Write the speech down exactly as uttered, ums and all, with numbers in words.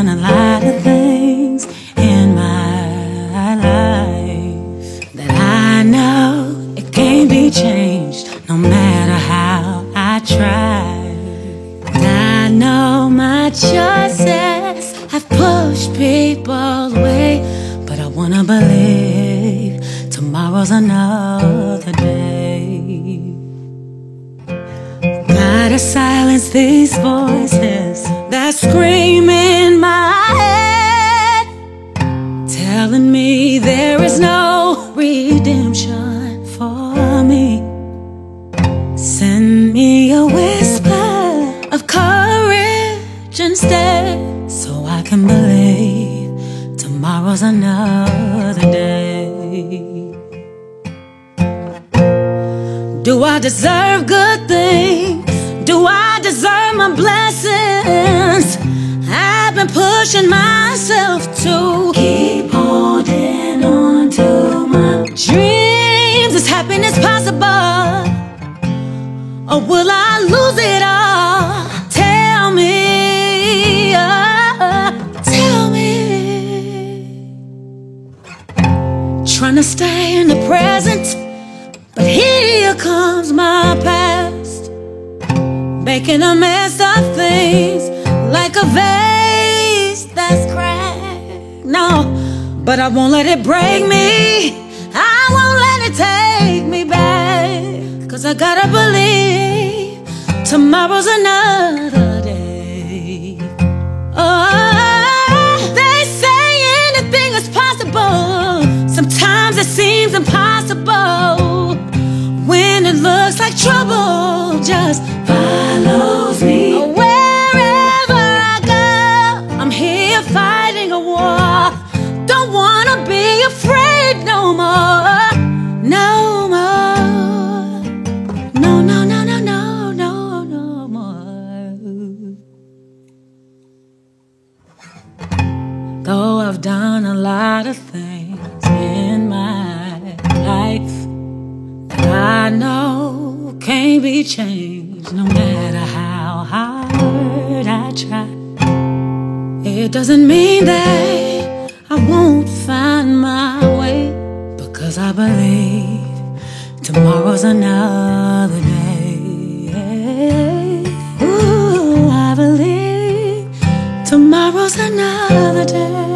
done a lot of things in my life that I know it can't be changed, no matter how I try. And I know my choices have pushed people away, but I wanna believe tomorrow's another day. Gotta silence these voices that scream in my head, telling me there is no redemption for me. Send me a whisper of courage instead, so I can believe tomorrow's another day. Do I deserve good things? Do I deserve my blessings? I've been pushing myself to keep holding on to my dreams. Is happiness possible? Or will I lose it all? Tell me, oh, tell me. Trying to stay in the present, but here comes my past, making a mess of things like a vase that's cracked. No, but I won't let it break me. I won't let it take me back, 'cause I gotta believe tomorrow's another day. Oh, they say anything is possible. Sometimes it seems impossible. When it looks like trouble just follows me. Wherever I go, I'm here fighting a war. Don't wanna be afraid no more, no more. No, no, no, no, no, no, no more. Though I've done a lot of things in my life I know can't be changed, no matter how hard I try. It doesn't mean that I won't find my way, because I believe tomorrow's another day. Ooh, I believe tomorrow's another day.